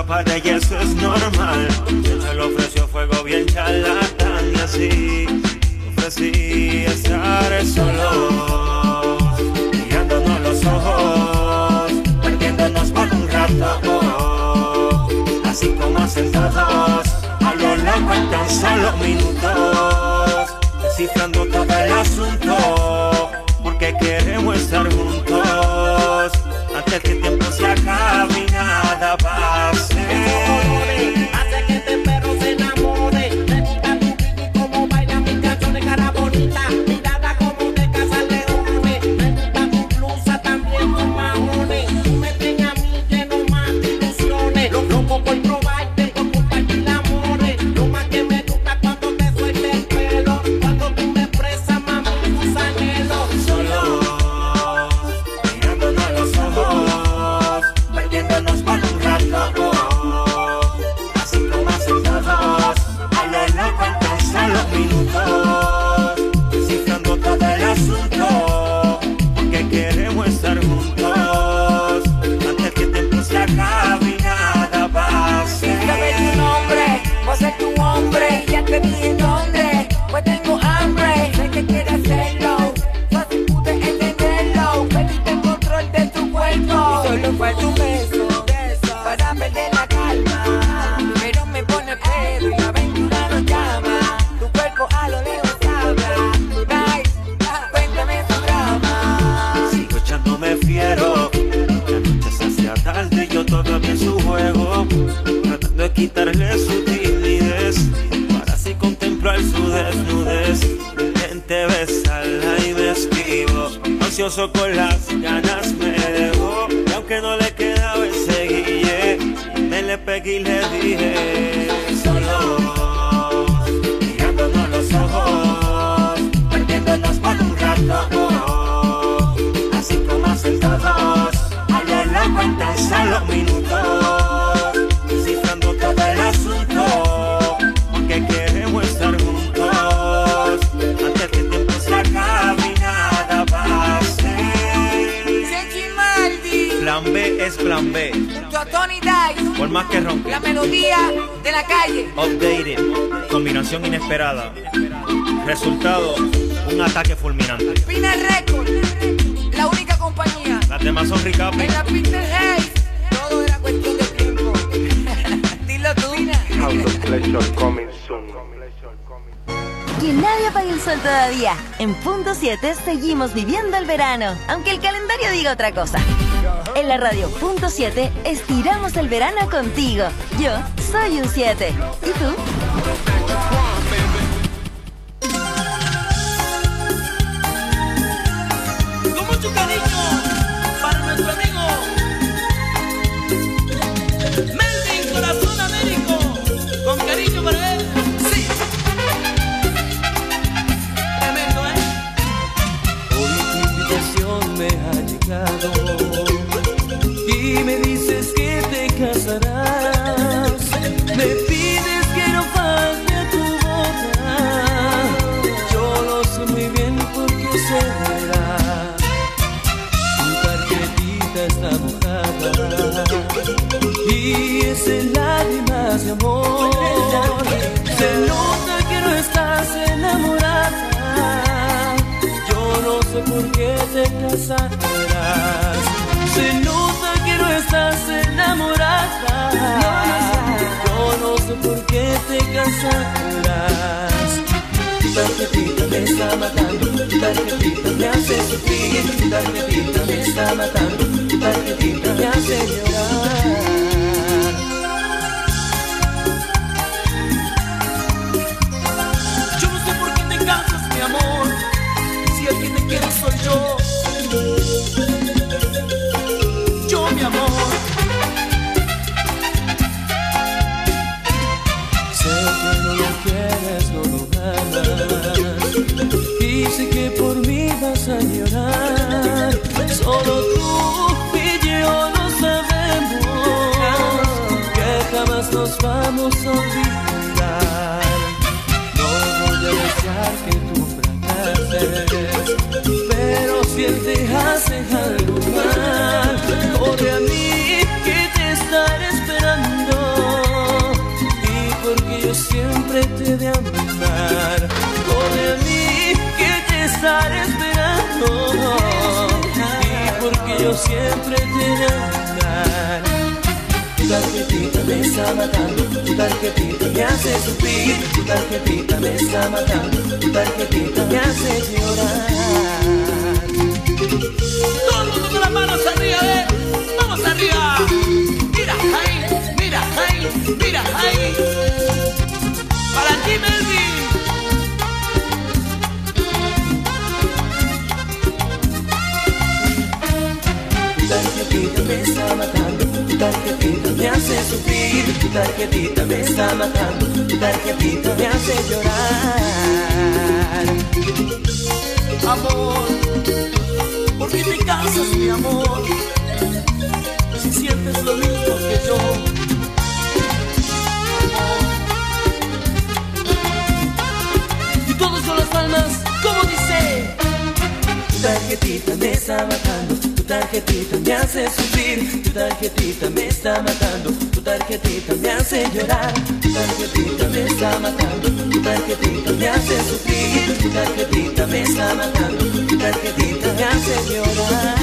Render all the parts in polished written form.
para ella eso es normal. De hecho le ofreció fuego bien charlatán y así ofrecí estar solos, mirándonos los ojos, perdiéndonos por un rato, así como hacen todos, a lo largo en tan solo minutos, descifrando todo el asunto, porque queremos estar juntos, antes que el tiempo se acabe y nada pase. Hace que este perro se enamore, me gusta tu pico como baila mis canciones, cara bonita, mirada como de casa leones, me gusta tu blusa también con majones, tú me tienes a mí lleno más de ilusiones, loco por probarte, por compartir amores, lo más que me gusta cuando te suelta el pelo, cuando tú me expresas mami tus anhelos. Solo mirándonos los ojos, perdiéndonos por un rato, así como hacen todos, a lo largo en tan solo minutos, descifrando todo el asunto, porque queremos estar juntos, antes que el tiempo se acabe y nada pase. Sabe tu nombre, voy a ser tu hombre, ya te dije dónde, pues tengo hambre, sé que quieres hacerlo, fácil pude entenderlo, perdiste el control de tu cuerpo, y solo fue tu beso, para perder la calma, pero me pone pedo y la aventura nos llama, tu cuerpo a lo lejos habla, tonight, cuéntame tu drama. Sigo echándome fiero, la noche se hacía tarde y yo todavía en su juego, tratando de quitarle su timidez, para así contemplar su desnudez. Gente besarla y me esquivo, ansioso con las ganas me dejó, y aunque no le quedaba ese guille, me le pegué y le dije solo, mirándonos los ojos, perdiéndonos por un rato, así como hacen todos, a lo largo en tan solo minutos, descifrando todo el asunto, porque queremos estar juntos, antes que el tiempo se acabe y nada pase. Sergi Maldi, Plan B es plan B, junto a Tony Dice, por más que ronque. la melodía de la calle. Updated, combinación inesperada. Resultado, un ataque fulminante. Pina Record, la única compañía. Las demás son recapi. En la Peter Hayes, todo era cuestión de tiempo. Dilo tú. House of Pleasure coming soon. Que nadie apague el sol todavía. En Punto 7 seguimos viviendo el verano, aunque el calendario diga otra cosa. En la radio Punto 7 estiramos el verano contigo. Yo soy un 7. ¿Y tú? Con mucho cariño para nuestro amigo Melvin Corazón Américo, con cariño para él. Sí, tremendo, Hoy tu invitación me ha llegado y me dices que te casarás. Me pides que no falte a tu boda. Yo lo sé muy bien porque será. Tu tarjetita está mojada y es en lágrimas de amor. Se nota que no estás enamorada. Yo no sé por qué te casarás. Se nota que no estás enamorada. Yo no sé por qué te casarás. Tu tarjetita me está matando. Tu tarjetita me hace sufrir. Tu tarjetita me está matando. Tu tarjetita me hace llorar. yo no sé por qué te cansas, mi amor, si el que te quiere soy yo. Yo, mi amor. Sé que no lo quieres, no lo amas, y sé que por mí vas a llorar. Solo tú y yo lo sabemos, que jamás nos vamos a olvidar. No voy a desear que tú fracases, pero si él te hace algo mal, corre a mí que te estaré esperando. terminar. Tu tarjetita me está matando, tu tarjetita me hace sufrir, tu tarjetita me está matando, tu tarjetita me hace llorar. Todo el mundo con las manos arriba, vamos arriba. Mira ahí, mira ahí, mira ahí. Para ti, Melvin. Tu tarjetita me está matando, tu tarjetita me hace sufrir, tu tarjetita me está matando, tu tarjetita me hace llorar. Amor, ¿por qué te cansas, mi amor? Si sientes lo mismo que yo. Y todos son las palmas, como dice. Tu tarjetita me está matando, tu tarjetita me hace sufrir, tu tarjetita me está matando, tu tarjetita me hace llorar, tu tarjetita me está matando, tu tarjetita me hace sufrir, tu tarjetita me está matando, tu tarjetita me hace llorar.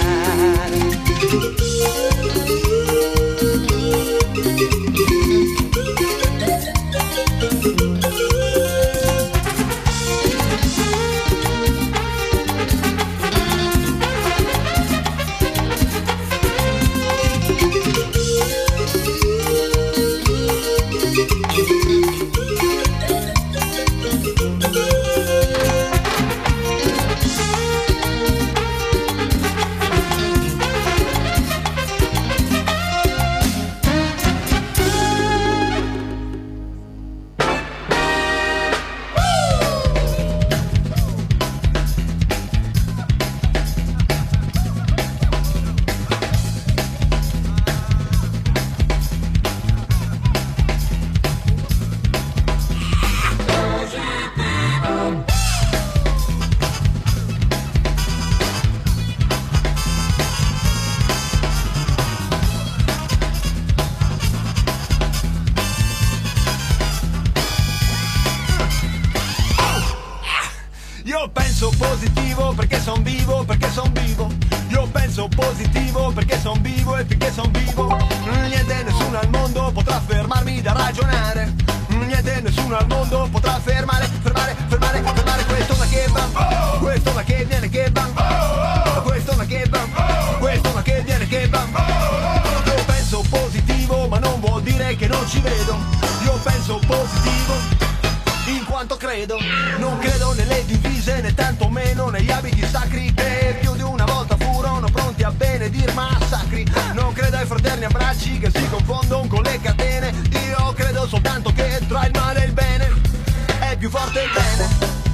Io penso positivo perché son vivo, perché son vivo. Io penso positivo perché son vivo e finché son vivo niente, nessuno al mondo potrà fermarmi da ragionare. Niente, nessuno al mondo potrà fermare questo ma che va, questo ma che viene che va, questo ma che va, questo ma che viene che va. Io penso positivo ma non vuol dire che non ci vedo. Io penso positivo in quanto credo, non credo nelle divise né tantomeno negli abiti sacri che più di una volta furono pronti a benedir massacri. Non credo ai fraterni abbracci che si confondono con le catene. Io credo soltanto che tra il male e il bene è più forte il bene.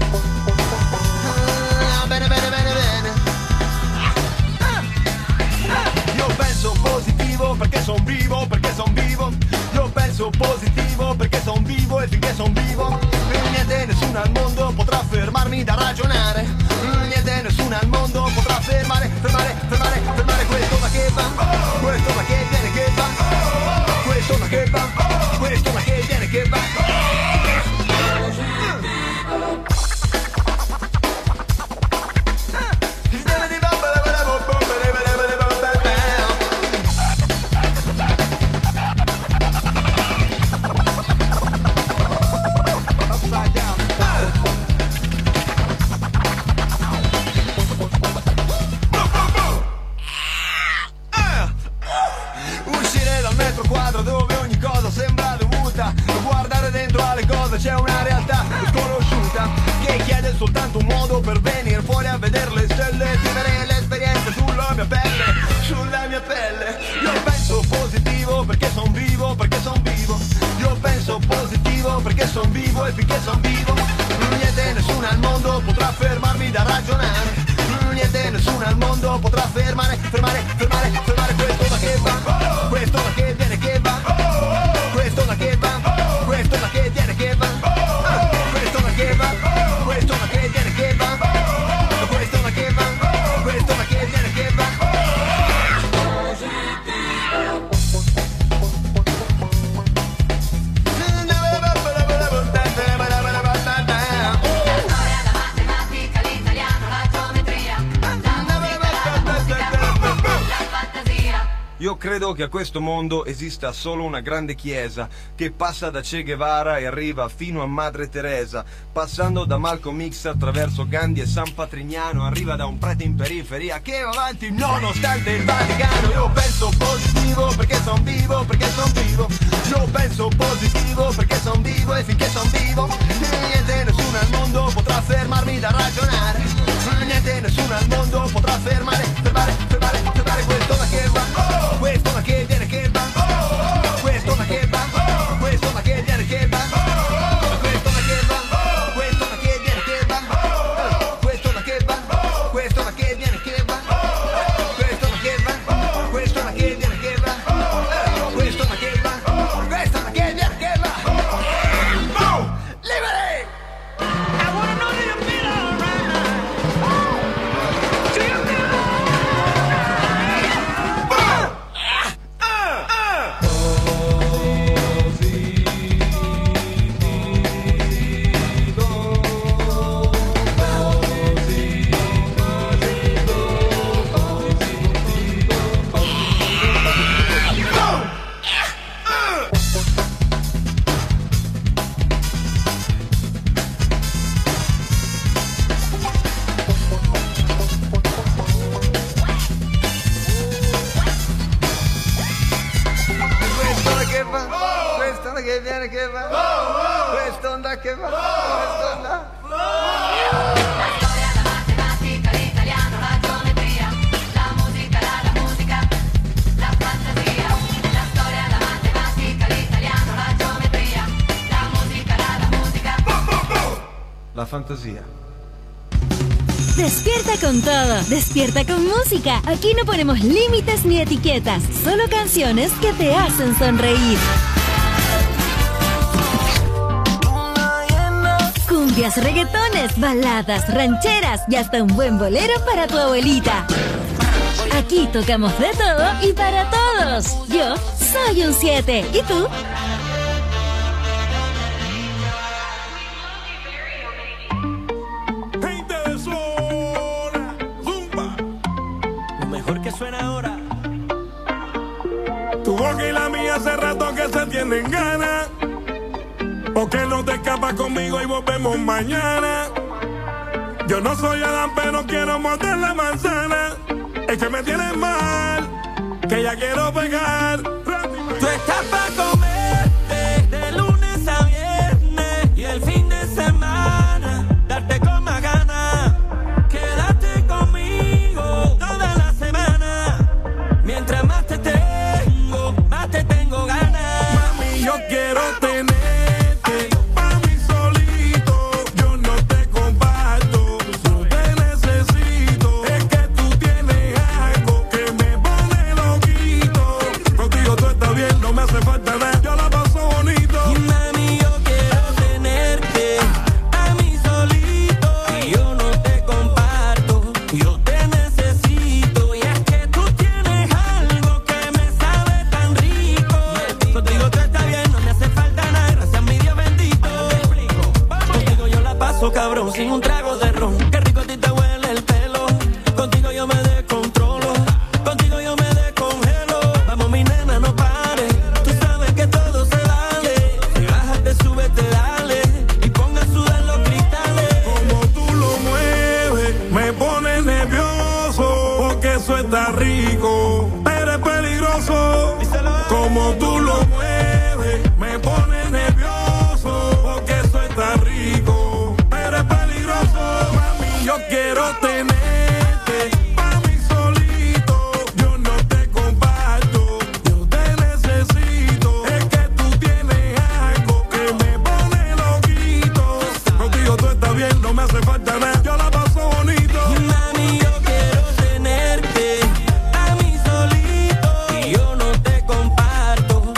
Bene, bene, bene, bene. Io penso positivo perché son vivo, perché son vivo. Io penso positivo perché son vivo e finché son vivo niente, nessuno al mondo potrà fermarmi da ragionare. Niente, nessuno al mondo potrà fermare questo ma che va, questo ma che viene che va, questo ma che va, questo ma che viene che va. C'è una realtà sconosciuta che chiede soltanto un modo per venire fuori a vedere le stelle, vivere l'esperienza sulla mia pelle. Io penso positivo perché son vivo, perché son vivo. Io penso positivo perché son vivo e finché son vivo niente, nessuno al mondo potrà fermarmi da ragionare. Niente, nessuno al mondo potrà fermare questo ma che va, questo ma che viene che va, questo ma che va, questo ma che viene che va, questo ma che va, questo ma che viene che va, questo ma che va, questo ma che viene che va. credo che a questo mondo esista solo una grande chiesa che passa da Che Guevara e arriva fino a Madre Teresa, passando da Malcolm X attraverso Gandhi e San Patrignano, arriva da un prete in periferia che va avanti nonostante il Vaticano. Io penso positivo perché son vivo, perché son vivo. Io penso positivo perché son vivo e finché son vivo niente, nessuno al mondo potrà fermarmi da ragionare. Niente, nessuno al mondo potrà fermare questo da che va, questo da che viene che va, questo da che va, questo da che viene che va, questo da che va, questo da che viene che va, questo da che va, questo da che viene che va, questo da che va, questo da che viene che va, questo da che va, questo da che viene che va. Liberi! I wanna know that you feel alright. Do you feel questa onda che viene che va, questa onda che va, questa onda. La storia, la matematica, l'italiano, la geometria, la musica, la fantasia. La storia, la matematica, l'italiano, la geometria, la musica. La fantasia. Despierta con todo, despierta con música. Aquí no ponemos límites ni etiquetas, solo canciones que te hacen sonreír. Cumbias, reggaetones, baladas, rancheras y hasta un buen bolero para tu abuelita. Aquí tocamos de todo y para todos. Yo soy un 7. ¿Y tú? Tu boca y la mía hace rato que se tienen ganas. ¿Por qué no te escapas conmigo y volvemos mañana? Yo no soy Adán, pero quiero morder la manzana. Es que me tienes mal, que ya quiero pegar. Tú estás pa' comerte de lunes a viernes y el fin de semana darte con más ganas. Quédate conmigo toda la semana. Mientras más te tengo ganas. Mami, yo quiero tenerte pa' mí solito. Yo no te comparto, no te necesito. Es que tú tienes algo que me pone loquito. Contigo todo está bien, no me hace falta nada. Yo la paso bonito. Mami, yo quiero tenerte a mí solito. Y yo no te comparto, yo te necesito. Y es que tú tienes algo que me sabe tan rico. Contigo todo está bien, no me hace falta nada. Gracias a mi Dios bendito. Contigo yo la paso cabrón, sin un trago de ron. Qué rico a ti te huele el pelo. Contigo yo me descontrolo. Contigo yo me descongelo. Vamos mi nena, no pares. Tú sabes que todo se vale. Si bajas te subes, te dale. Y ponga a sudar los cristales. Como tú lo mueves, me pones nervioso. Porque eso está rico, pero es peligroso. Como tú lo mueves, me pones nervioso. Porque eso está rico, pero es peligroso. Mami, yo quiero tenerte pa' mí solito. Yo no te comparto, yo te necesito. Es que tú tienes algo que me pone loquito. Contigo todo está bien, no me hace falta nada. Yo la paso bonito. Mami, yo quiero tenerte a mí solito. Y yo no te comparto,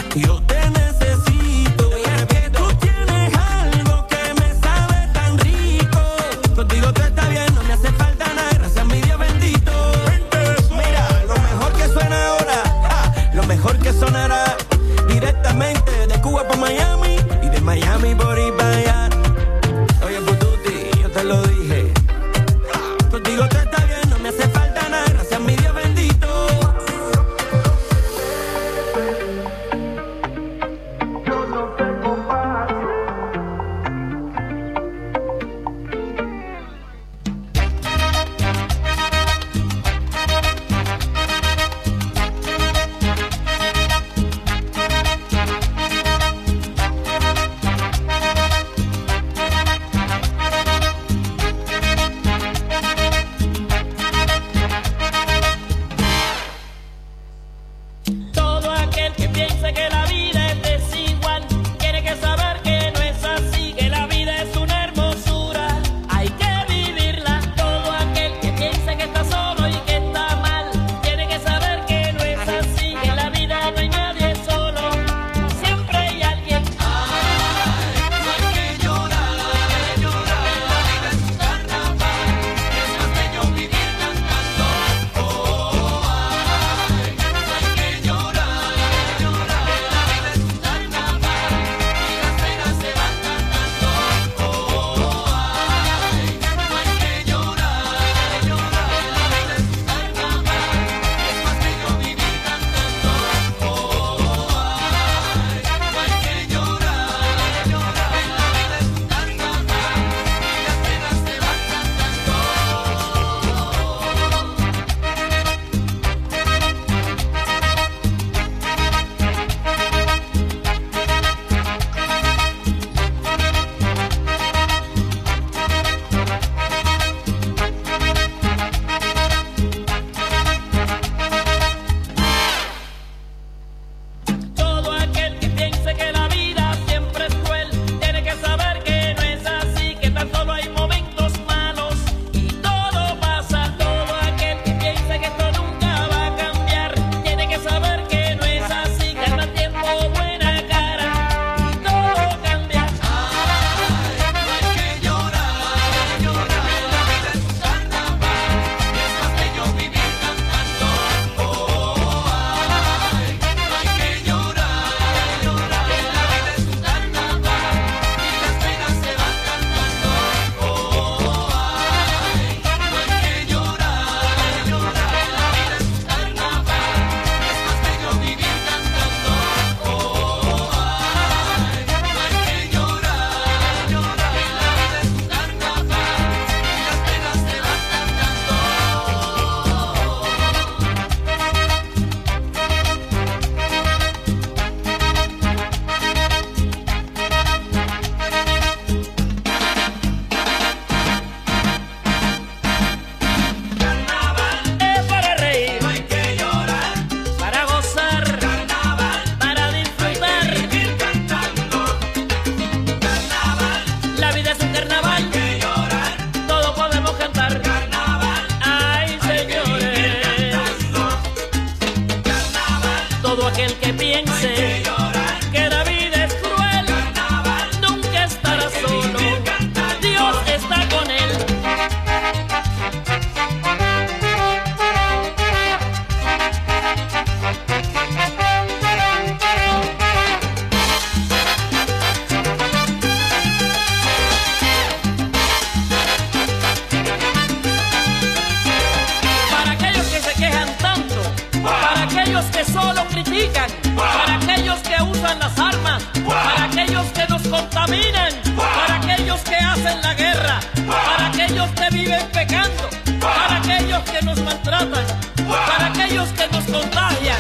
piense que la vida es desigual tiene que saber que no es así, que la vida es una hermosura, hay que vivirla. Todo aquel que piense que está solo y que está mal tiene que saber que no es así, que en la vida no hay nadie solo, siempre hay alguien. Ay, no hay que llorar, llorar. La vida es un carnaval, es más bello vivir cantando. Oh, ay, no hay que llorar, llorar. La vida es un carnaval y las penas se van cantando. Oh, ay, no hay que llorar, llorar. La vida es un carnaval, es más bello vivir cantando. Oh, ay, no hay que llorar, llorar. La vida es un carnaval y las penas se van Todo aquel que piense que la vida siempre es cruel tiene que saber que no es así, que tan solo hay momentos malos y todo pasa. Todo aquel que piense que esto nunca va a cambiar tiene que saber que no es así, que al mal tiempo buena cara y todo cambia. Ay, no hay que llorar, llorar. La vida es un carnaval, es más bello vivir cantando. Oh, ay, no hay que llorar, llorar. La vida es un carnaval y las penas se van cantando. Oh, ay, no hay que llorar, llorar. La vida es un carnaval, es más bello vivir cantando. Oh, ay, no hay que llorar, llorar. La vida es un carnaval y las penas se van Carnaval es para reír, No hay que llorar, para gozar, carnaval, para disfrutar. vivir cantando. Carnaval, La vida es un carnaval, que llorar, todos podemos cantar. carnaval, Ay, señores, carnaval, todo aquel que piense que llorar, que la vida es cruel carnaval, nunca estará solo, Dios está con él. Para aquellos que se quejan tanto, para aquellos que solo critican, para aquellos que usan las armas, para aquellos que nos contaminan, para aquellos que hacen la guerra, para aquellos que viven pecando, para aquellos que nos maltratan, para aquellos que nos contagian.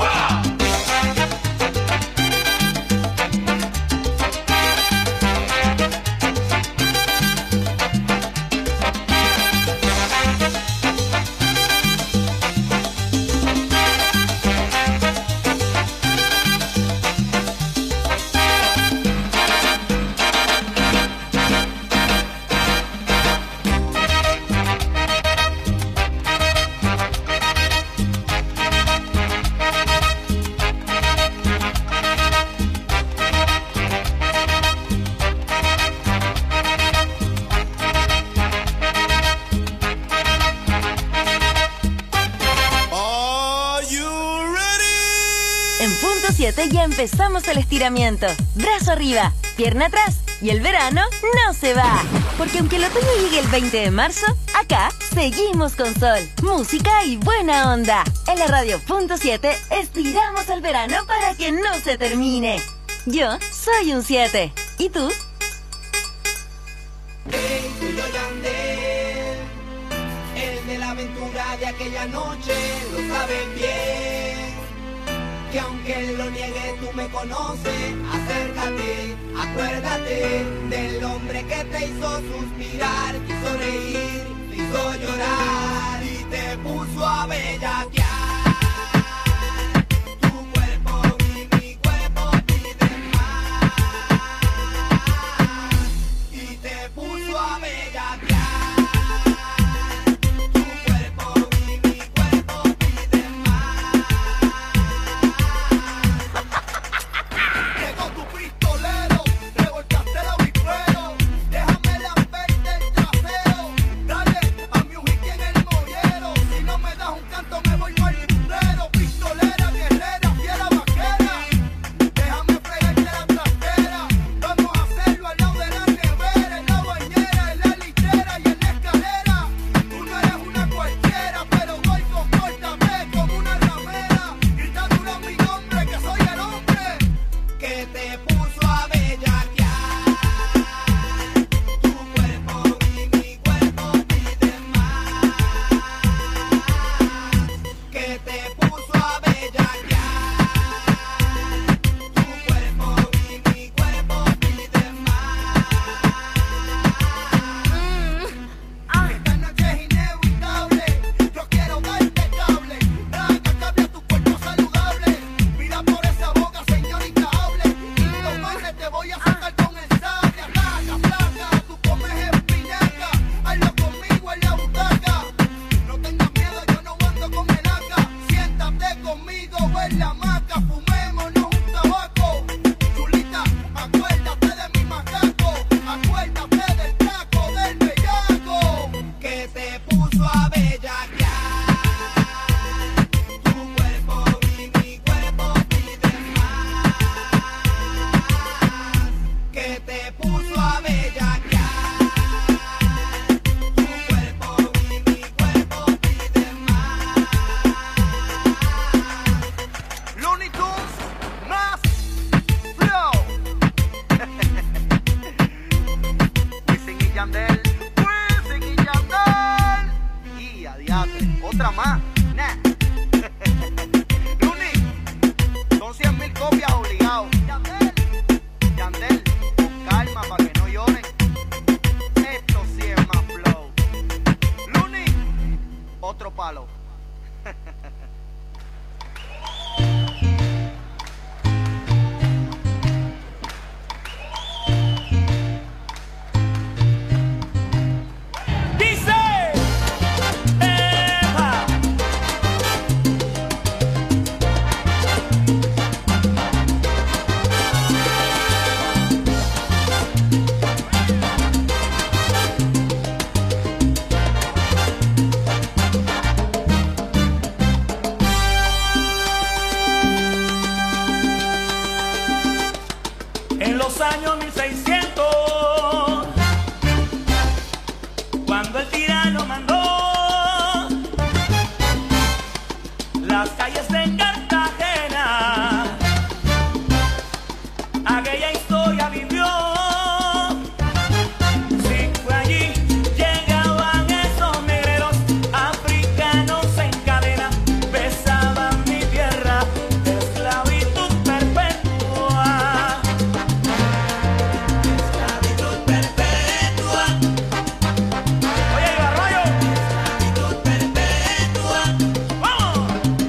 En punto 7 ya empezamos el estiramiento. Brazo arriba, pierna atrás y el verano no se va. Porque aunque el otoño llegue el 20 de marzo, acá seguimos con sol, música y buena onda. En la radio punto 7 estiramos el verano para que no se termine. Yo soy un 7. ¿Y tú? Hey, soy yo Yandel, el de la aventura de aquella noche, lo sabes bien. Que aunque lo niegue tú me conoces, acércate, acuérdate del hombre que te hizo suspirar, te hizo reír, te hizo llorar y te puso a bellaquear. Tu cuerpo, mi años 1600, cuando el tirano mandó las calles de Cartagena, aquella historia vivió. Sí, fue allí, llegaban esos negreros africanos en cadena, besaban mi tierra de esclavitud perpetua. Esclavitud perpetua. Oye, Ibarroyo. Esclavitud perpetua. ¡Vamos!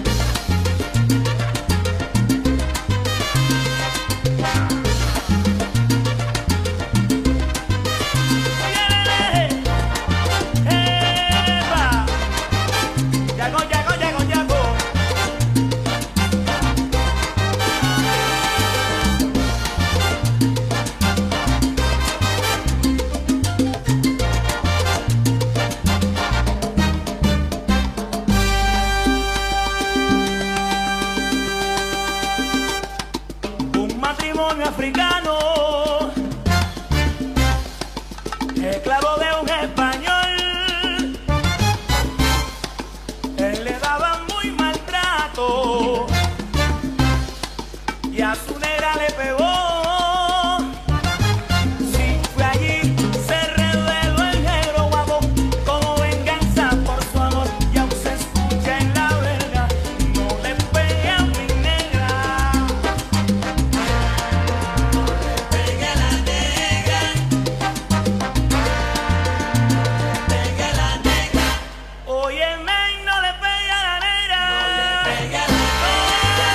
Un matrimonio africano, esclavo de un español, él le daba muy maltrato y a su negra le pegó. Sí, fue allí, se reveló el negro guapo como venganza por su amor, y aún se escucha en la verga, no le pegue a mi negra. Pega la negra, pega la negra. Oye, men, no le pega a la negra. No le pega a la negra.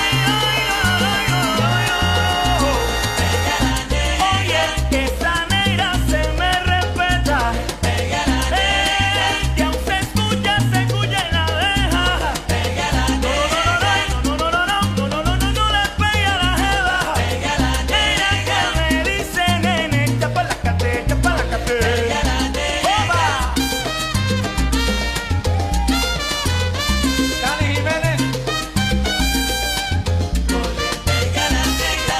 Pega la negra. Oye, que esa negra se me respeta. Pega la negra. Que aún se escucha en la abeja. Pega la negra. No le pega a la jeva. Pega la negra. Que me dice, nene, chapalácate, chapalácate. Pega la negra. Cali Jiménez. No le pega a la negra.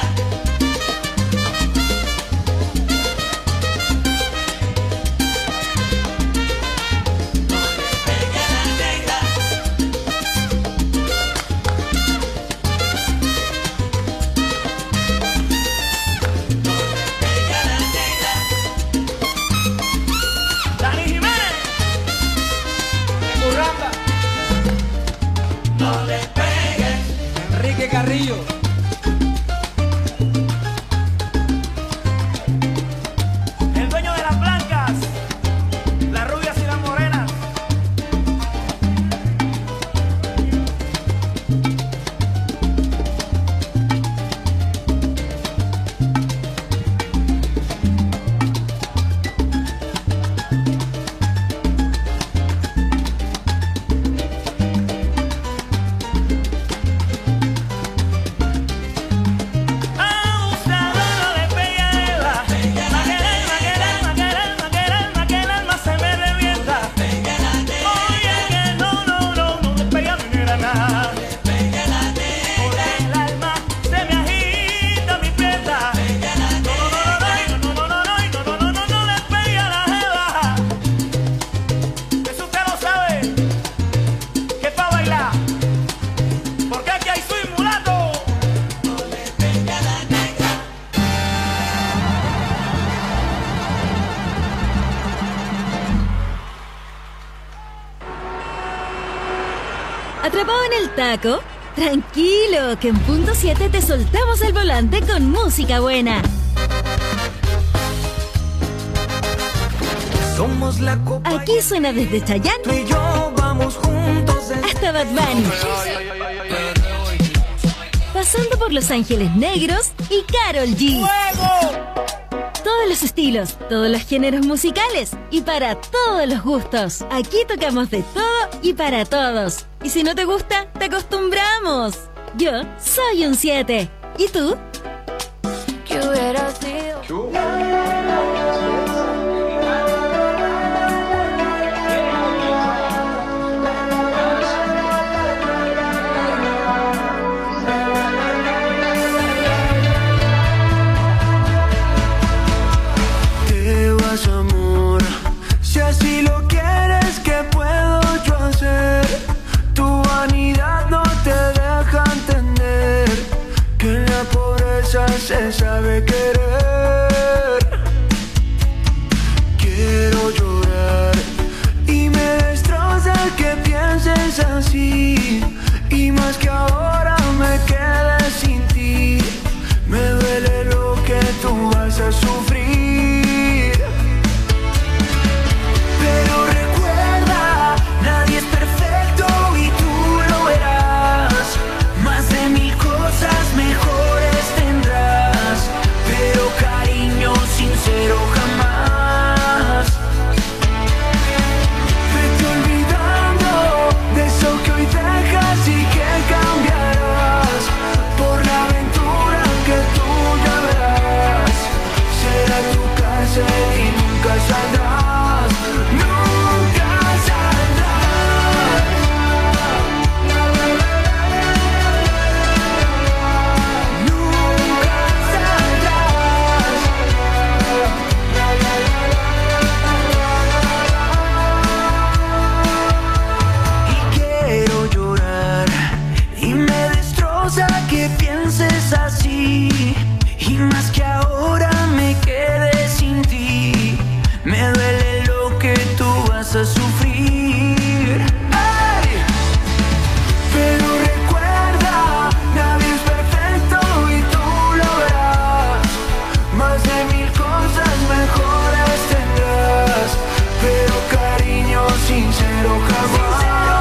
No le pega a la negra. No le pega a la negra. Dani Jiménez. Urramba. No le pegues. Enrique Carrillo. El dueño de las blancas, las rubias y las morenas. ¿Atrapado en el taco? Tranquilo, que en punto 7 te soltamos el volante con música buena. Somos la copa. Aquí suena desde Chayanne Tú y yo vamos juntos hasta Bad Bunny, pasando por Los Ángeles Negros y Karol G. Todos los estilos, todos los géneros musicales y para todos los gustos. Aquí tocamos de todo y para todos. Y si no te gusta, te acostumbramos. Yo soy un 7. ¿Y tú? ¿Qué hubiera sido? cosas se sabe querer. Quiero llorar y me destroza que pienses así. Y más que ahora me quedé sin ti. Me duele lo que tú vas a sufrir. Pero recuerda, nadie es perfecto y tú lo verás. Más de 1000 cosas mejores tendrás. Pero cariño sincero jamás. Vete olvidando de eso que hoy dejas y que cambiarás. Por la aventura que tú ya verás. Será tu cárcel y nunca saldrás. Nunca saldrás. Nunca saldrás. Y quiero llorar y me destroza que pienses así. Y más que ahora me quedé sin ti. Me duele lo que tú vas a sufrir. ¡Ay! Pero recuerda, nadie es perfecto y tú lo verás. Más de 1000 cosas mejores tendrás. Pero cariño sincero jamás.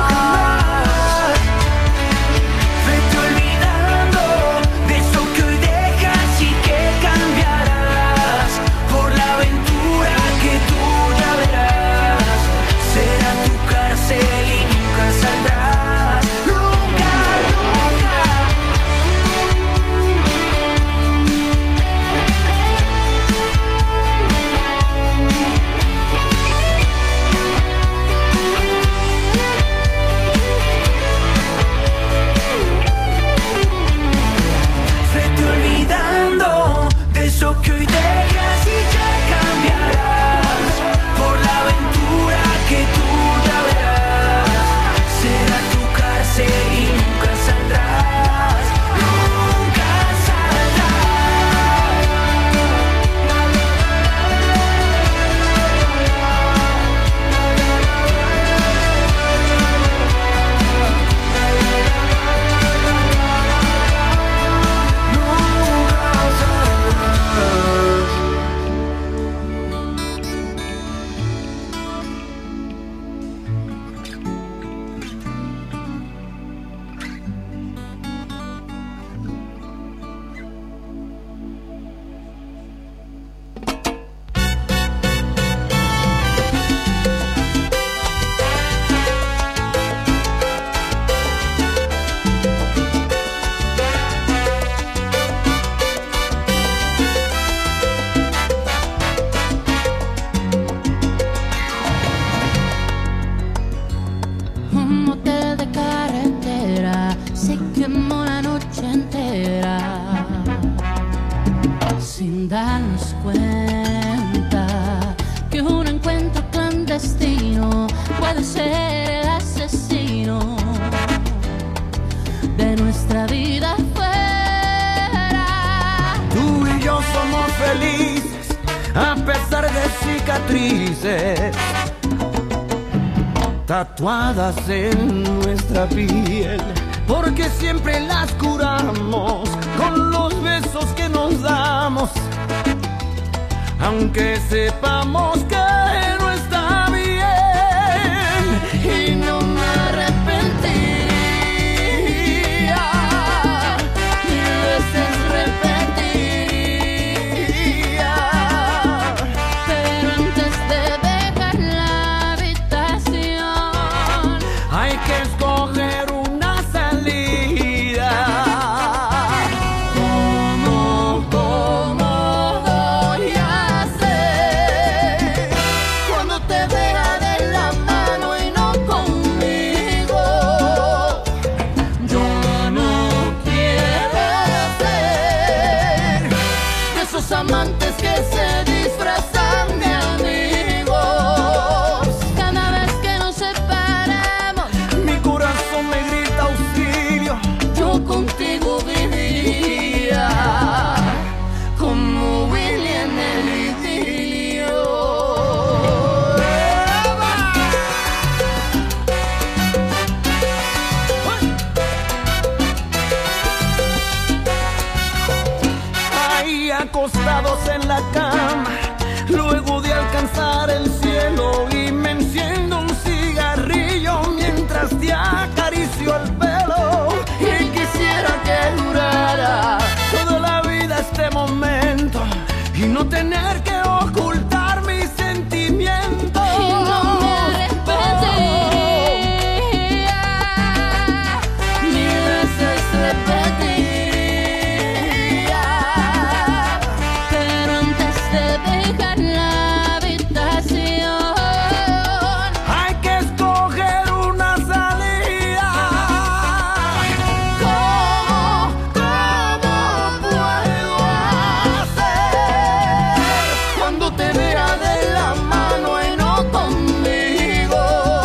Vete olvidando de eso que hoy dejas y que cambiarás. Por la aventura que tú ya verás. Será tu cárcel y nunca saldrás. Nunca, nunca. Vete olvidando de eso que hoy dejas y ya cambiarás. Por la aventura que tú ya verás. Será tu cárcel y nunca saldrás. Nunca Un motel de carretera se quemó la noche entera sin darnos cuenta que un encuentro clandestino puede ser el asesino de nuestra vida fuera. Tú y yo somos felices a pesar de cicatrices tatuadas en nuestra piel, porque siempre las curamos con los besos que nos damos, aunque sepamos que no está bien. Y no me arrepentiría, 1000 veces repetiría, Pero antes de dejar la habitación hay que escoger una salida. ¿Cómo voy a hacer cuando te vea de la mano y no conmigo? Yo no quiero ser de esos amantes que se disfrazan de amigos. cada vez que nos separamos. Mi corazón me grita auxilio. Yo contigo vivía. recostados en la cama, luego de alcanzar el cielo, y me enciendo un cigarrillo mientras te acaricio el pelo. Y quisiera que durara toda la vida este momento y no tener que ocultar mis sentimientos. Y no me arrepentiría, ni veces repetiría, pero antes de dejar la habitación hay que escoger una salida. ¿Cómo puedo hacer cuando te vea de la mano y no conmigo?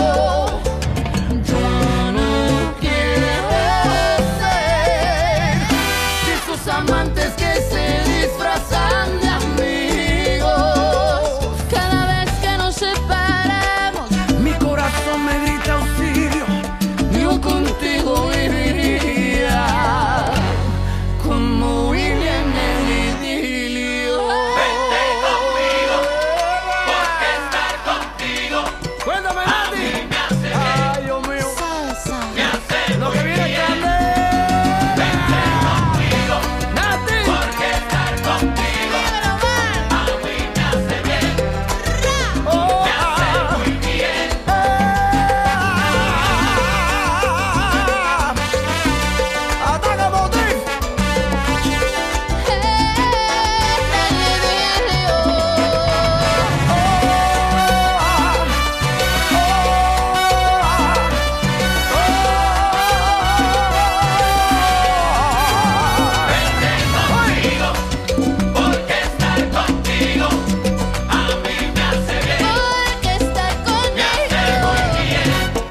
yo no quiero ser De esos amantes que se disfrazan de amigos. cada vez que nos separamos. Mi corazón me grita auxilio, yo contigo viviría como William en el idilio. Vente conmigo, porque estar contigo. Cuéntame, Nati. Ay, Dios mío. Me hace lo que viene grande. Vente conmigo, Nati, porque estar contigo. A mí me hace bien. Me hace muy bien. Ataca, Motif. Vente conmigo, porque estar contigo a mí me hace bien. Porque estar Me hace muy bien.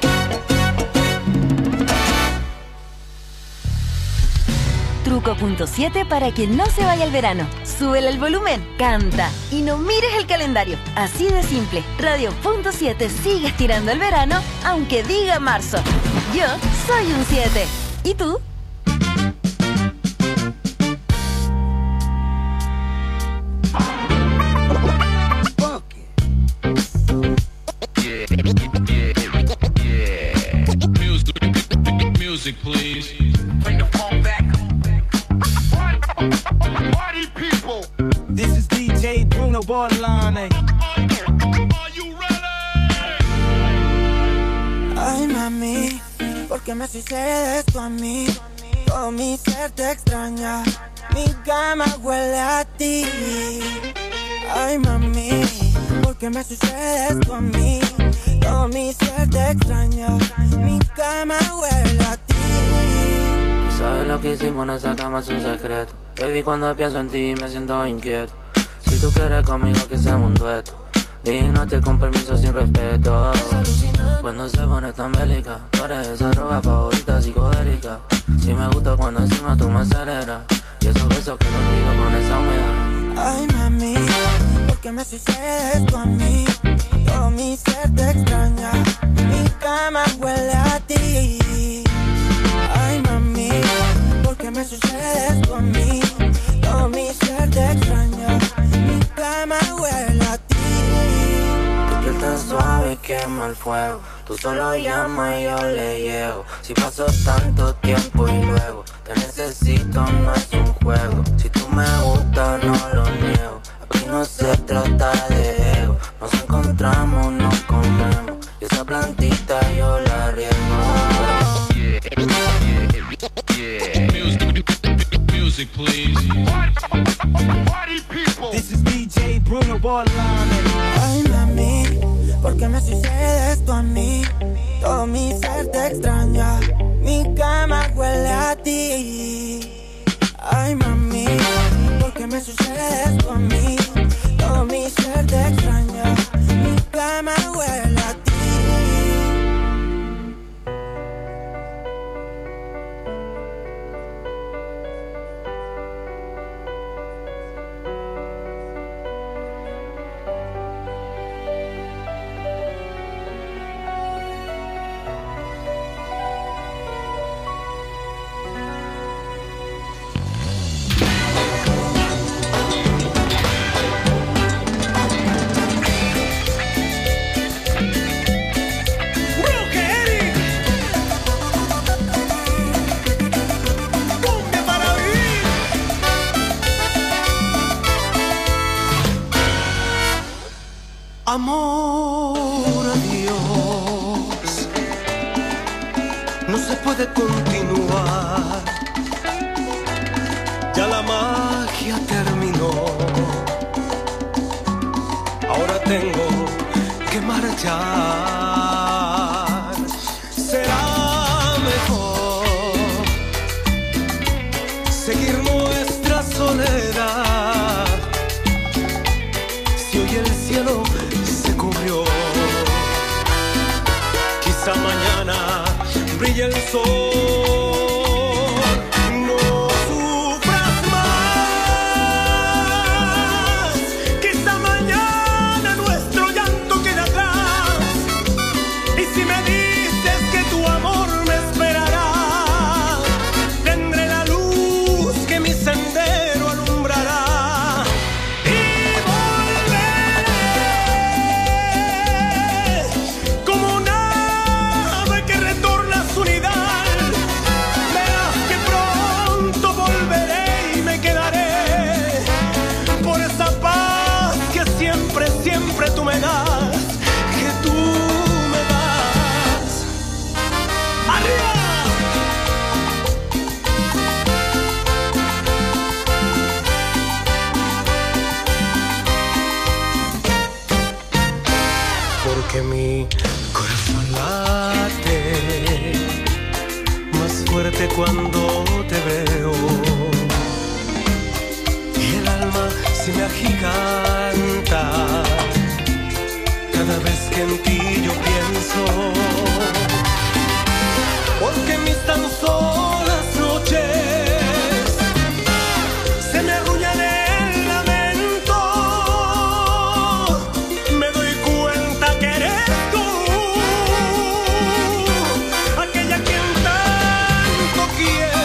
Truco.7 para que no se vaya el verano. Súbele el volumen, canta y no mires el calendario. Así de simple. Radio.7 sigue estirando el verano, aunque diga marzo. Yo soy un 7. ¿Y tú? Music, please. Bring the phone back. Party people. This is DJ Bruno Bordelane. Ay, mami, ¿por qué me sucede esto a mí? Todo mi ser te extraña, mi cama huele a ti. Ay, mami, ¿por qué me sucede esto a mí? Todo mi ser te extraña, mi cama huele a ti. Sabes lo que hicimos en esa cama es un secreto. Baby, cuando pienso en ti me siento inquieto. Si tú quieres conmigo que seamos un dueto, dígate con permiso sin respeto. Cuando se pone tan bélica, tú eres esa droga favorita psicodélica. Si me gusta cuando encima tú me aceleras, y esos besos que no olvido con esa humedad. Ay, mami, ¿por qué me sucede esto a mí? Todo mi ser te extraña, mi cama huele a ti. Ay, mami, ¿por qué me sucede esto a mí? Todo mi ser te extraña, mi cama huele a ti. Tu piel tan suave quema el fuego, tú solo llamas y yo le llego. Si pasó tanto tiempo y luego te necesito, no es un juego. Si tú me gustas no lo niego, aquí no se trata de ego. Nos encontramos, nos comemos, y esa plantita yo la riego. Music, please. Party people. This is DJ Bruno Bordelane. Ay, mami, ¿por qué me sucede esto a mí? Todo mi ser te extraña, mi cama huele a ti. Ay, mami, ¿por qué me sucede esto a mí? Todo mi ser te extraña, mi cama huele a ti. Amor a Dios, no se puede continuar, ya la magia terminó, ahora tengo que marchar, será mejor seguir nuestra soledad, si hoy el cielo se cubrió, quizá mañana brille el sol. No sufras más, quizá mañana nuestro llanto quede atrás, y si me dices que tu amor me esperará, tendré la luz que mi sendero alumbrará. Siempre tú me das, que tú me das. ¡Arriba! Porque mi corazón late más fuerte cuando te veo, y el alma se me agiganta cada vez que en ti yo pienso, porque en mis tan solas noches se me arrullan el lamento, me doy cuenta que eres tú, aquella quien tanto quiero.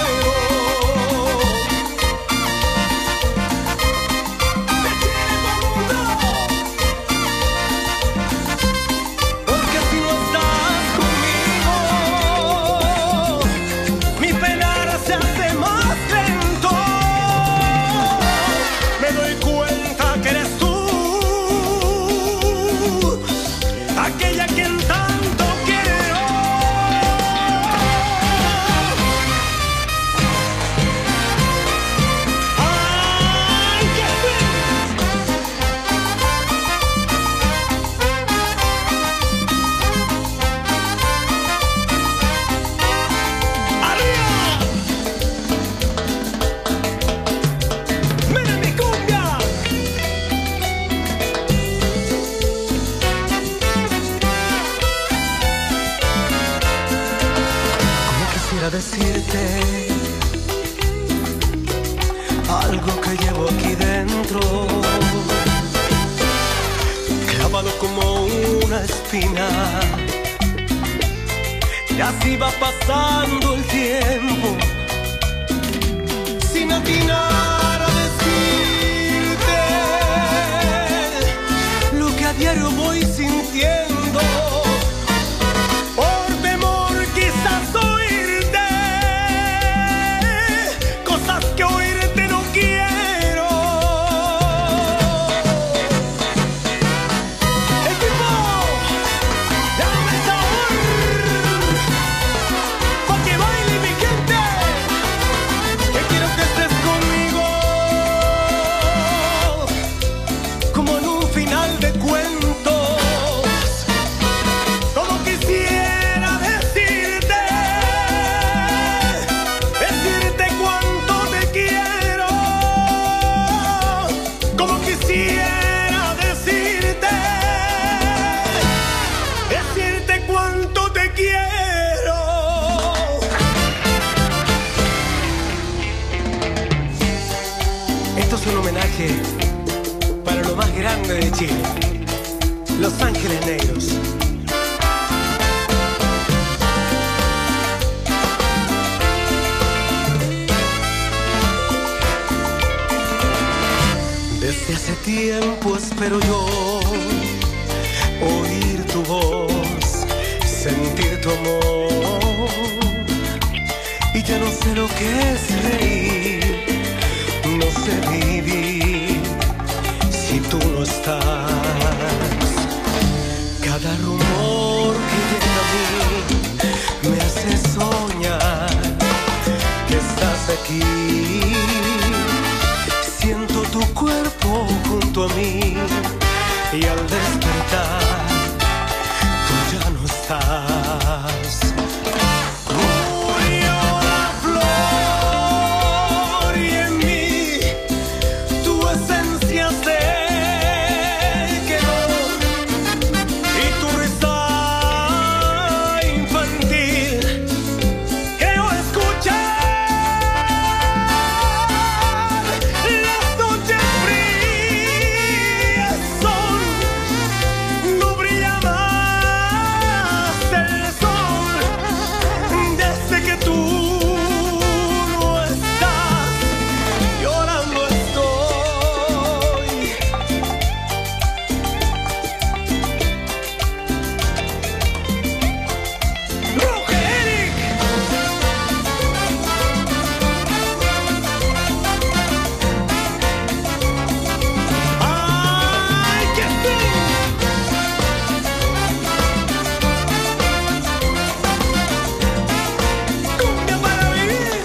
Decirte algo que llevo aquí dentro, clavado como una espina, y así va pasando el tiempo sin atinar a decirte lo que a diario voy sintiendo. Por temor quizás oírte cosas que oírte no quiero. Equipo, dame sabor pa' que baile mi gente, que quiero que estés conmigo como en un final de cuentos, como quisiera decirte cuánto te quiero, como quisiera decirte cuánto te quiero. Esto es un homenaje para lo más grande de Chile, Los Ángeles Negros. Desde hace tiempo espero yo oír tu voz, sentir tu amor, y ya no sé lo que es reír, no sé vivir si tú no estás. aquí. Siento tu cuerpo junto a mí y al despertar tú ya no estás. Murió la flor y en mí tu esencia se quedó y tu risa infantil creo escuchar. Las noches frías son, no brilla más el sol desde que tú no estás. Llorando estoy. Rogeric. Ay, que sí. Cumbia para vivir.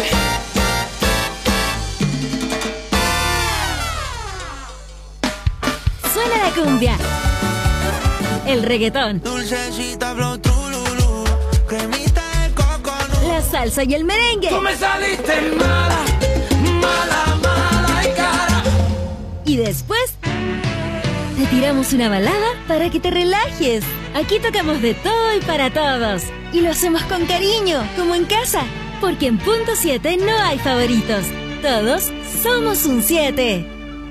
Suena la cumbia, el reggaetón, Dulcecita, flow, trululú, cremita de coco, la salsa y el merengue. tú me saliste mala, mala, mala y cara. Y después te tiramos una balada para que te relajes. Aquí tocamos de todo y para todos. Y lo hacemos con cariño, como en casa. Porque en punto 7 no hay favoritos. Todos somos un 7.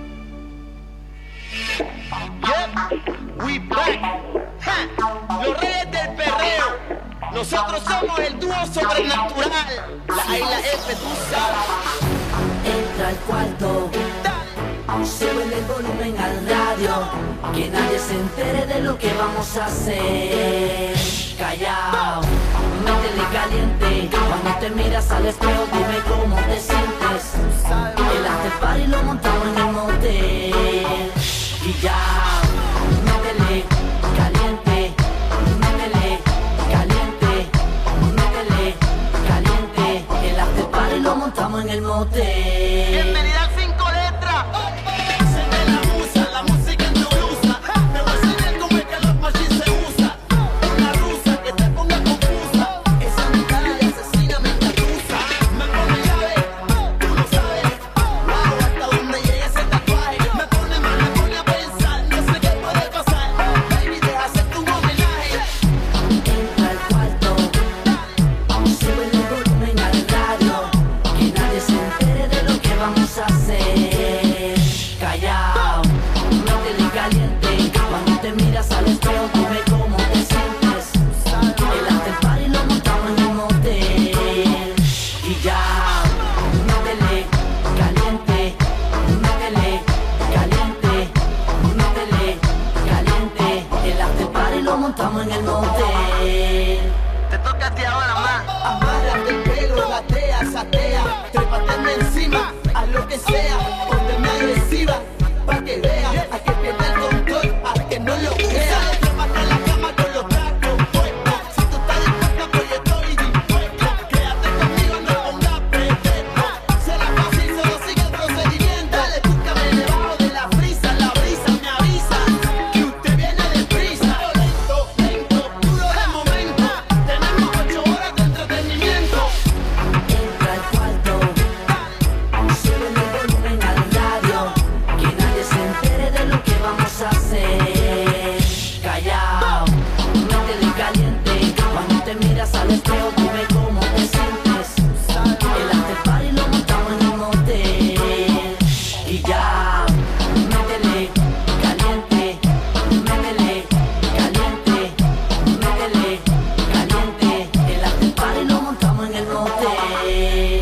We back. Ja, los reyes del perreo. Nosotros somos el dúo sobrenatural. La isla F, tú sabes. Entra al cuarto, sube el volumen al radio, que nadie se entere de lo que vamos a hacer. Callao, métele caliente, cuando te miras al espejo dime cómo te sientes. El after party lo montamos en el motel. Y ya, métele caliente, métele caliente, métele caliente. El after party lo montamos en el motel. Bienvenida al 5 letras. Se me la usa, la música en tu blusa. Me voy a enseñar cómo es que los machis se usa. Una rusa que te ponga confusa. Esa mitad de asesina me engarusa. Me pone llave, tú lo sabes. Wow, hasta donde llegue ese tatuaje. Me pone mal, me pone a pensar. No sé qué puede pasar. Baby, deja hacer tu homenaje. Entra al cuarto, sube el volumen al radio, que nadie se entere de lo que vamos a hacer. Callao, métele caliente, cuando te miras al espejo dime cómo te sientes. El after party lo montamos en el motel. Y ya, métele caliente, métele caliente, métele caliente. El after party lo montamos en el motel. Te toca a ti ahora más. Amárrate el pelo, gatea, satea. Trépateme encima, haz lo que sea. Pónteme agresiva, pa' que vea. A que pierda el control, a que no lo crea. Trépate en la cama con los tacos puestos. Si tú estás dispuesta, pues yo estoy dispuesto. Quédate conmigo, no pongas pretexto. Será fácil, solo sigue el procedimiento. Dale, búscame debajo de la brisa me avisa que usted viene deprisa. Lento, lento, duro de momento. Tenemos 8 horas de entretenimiento. Entra al cuarto, sube el volumen al radio, que nadie se entere de lo que vamos a hacer. Callao, métele caliente, cuando te miras al espejo dime cómo te sientes. El after party lo montamos en el motel. Y ya, métele caliente, métele caliente, métele caliente. El after party lo montamos en el motel.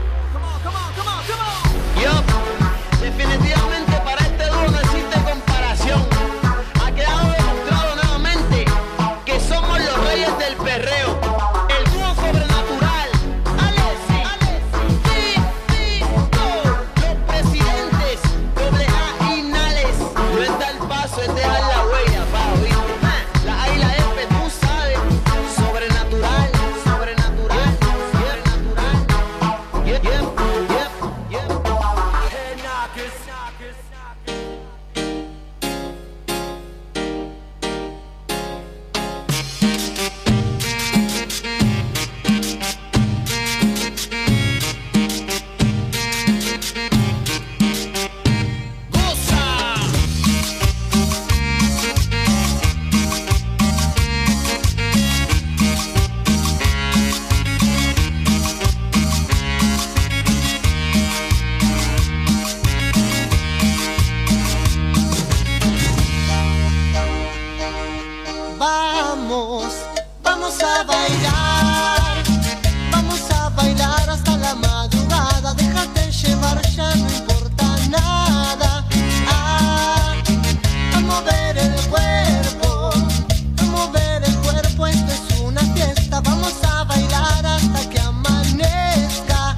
Yo, definitivamente para este dúo no existe comparación. Ha quedado demostrado nuevamente que somos los reyes del perreo. El dúo sobrenatural. Alexis, Tito, los presidentes, doble A Vamos a bailar hasta la madrugada. Déjate llevar, ya no importa nada. A mover el cuerpo, esto es una fiesta. Vamos a bailar hasta que amanezca.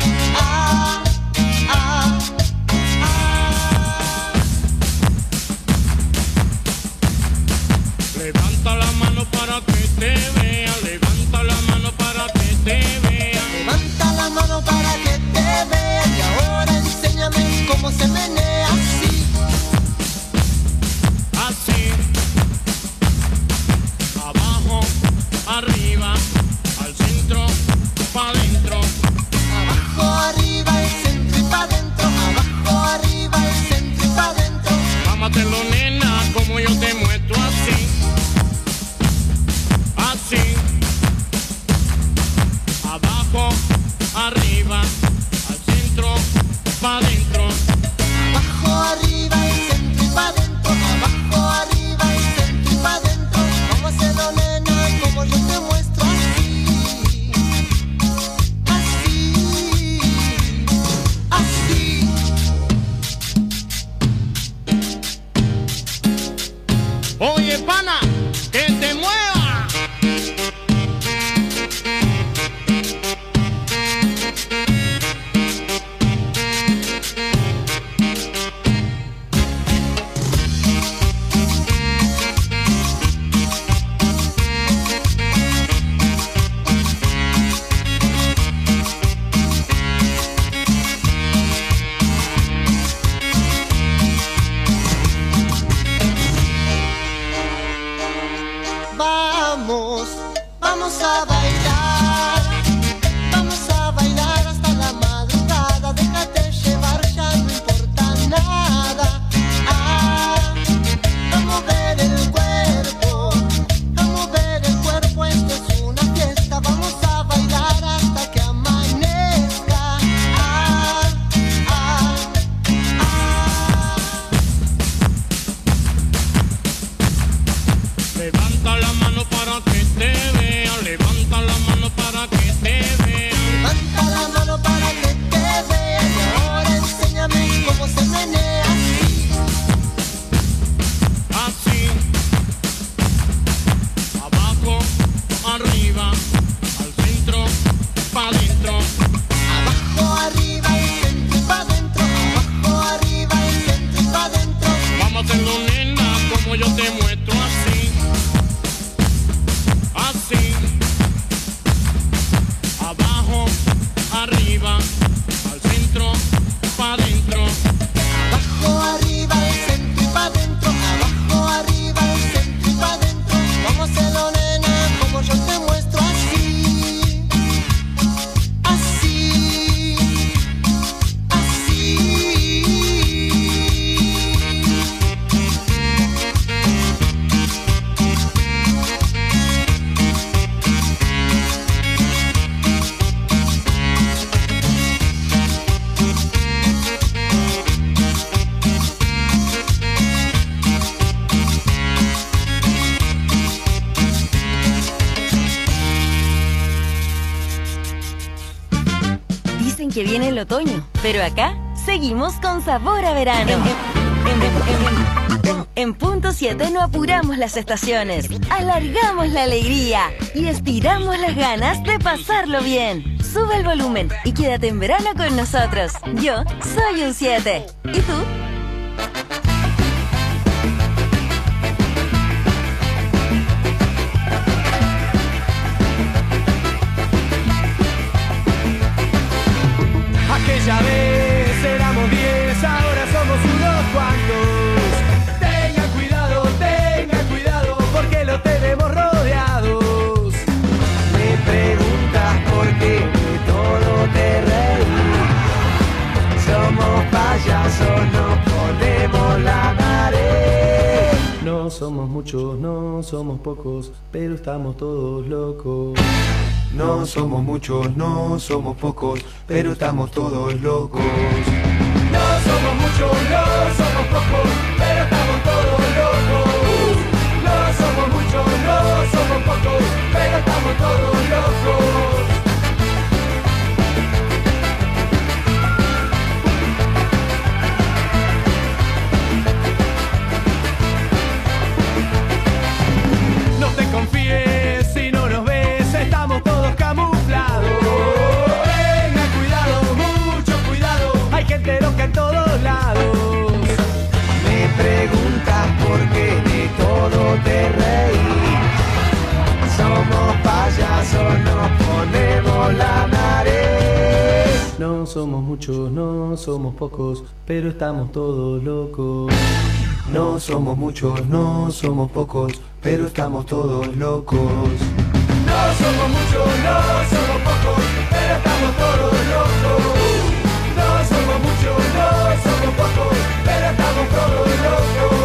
Levanta la mano para que te vean, levanta la mano para que te vean. Levanta la mano para que te vean. Y ahora enséñame cómo se menea así. Así. Abajo, arriba, al centro, pa' adentro. Abajo, arriba, el centro y pa' adentro. Abajo, arriba, el centro y pa' adentro. Mámatelo, nena, como yo te muestro así. Así. Abajo, arriba, al centro, pa' adentro. Abajo, arriba, el centro y pa' adentro. Abajo, arriba, el centro y pa' adentro. Vamos a hacerlo, nena, como yo te muestro así. Así. Oye, pana, que te mueva. Vamos a bailar hasta la madrugada. Déjate llevar, ya no importa nada. A mover el cuerpo, esto es una fiesta. Vamos a bailar hasta que amanezca. Levanta la mano para que te vean, levanta la mano para que te vean. Levanta la mano para que te vean. Y ahora enséñame cómo se menea así. Así. Abajo, arriba, al centro, pa' adentro. Abajo, arriba, el centro y pa' adentro. Abajo, arriba, el centro y pa' adentro. Vamos a hacerlo, nena, como yo te muestro así. Así. Abajo, arriba, al centro, pa' adentro. Abajo, arriba, el centro y pa' adentro. Abajo, arriba, el centro y pa' adentro. Vamos a hacerlo, nena, como yo te muestro así. Así. Dicen que viene el otoño, pero acá seguimos con sabor a verano. En punto 7 no apuramos las estaciones, alargamos la alegría y estiramos las ganas de pasarlo bien. Sube el volumen y quédate en verano con nosotros. Yo soy un 7. ¿Y tú? Aquella vez éramos 10, ahora somos uno. No somos muchos, no somos pocos, pero estamos todos locos. No somos muchos, no somos pocos, pero estamos todos locos. No somos muchos, no somos pocos, pero estamos todos locos. No somos muchos, no somos pocos, pero estamos todos locos. No te confíes si no nos ves, estamos todos camuflados. Tenga cuidado, mucho cuidado, hay gente loca en todos lados. Me preguntas por qué de todo te reí. Somos payasos, nos ponemos la nariz. No somos muchos, no somos pocos, pero estamos todos locos. No somos muchos, no somos pocos, pero estamos todos locos. No somos muchos, no somos pocos, pero estamos todos locos. No somos muchos, no somos pocos, pero estamos todos locos.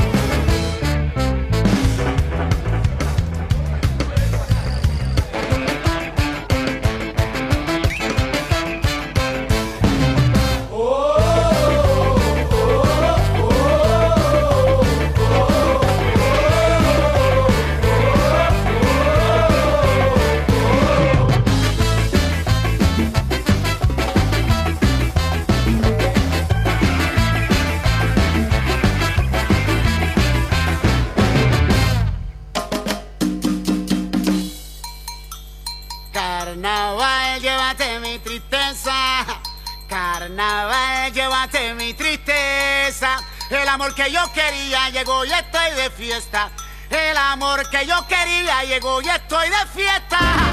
Carnaval, llévate mi tristeza. Carnaval, llévate mi tristeza. El amor que yo quería llegó y estoy de fiesta. El amor que yo quería llegó y estoy de fiesta.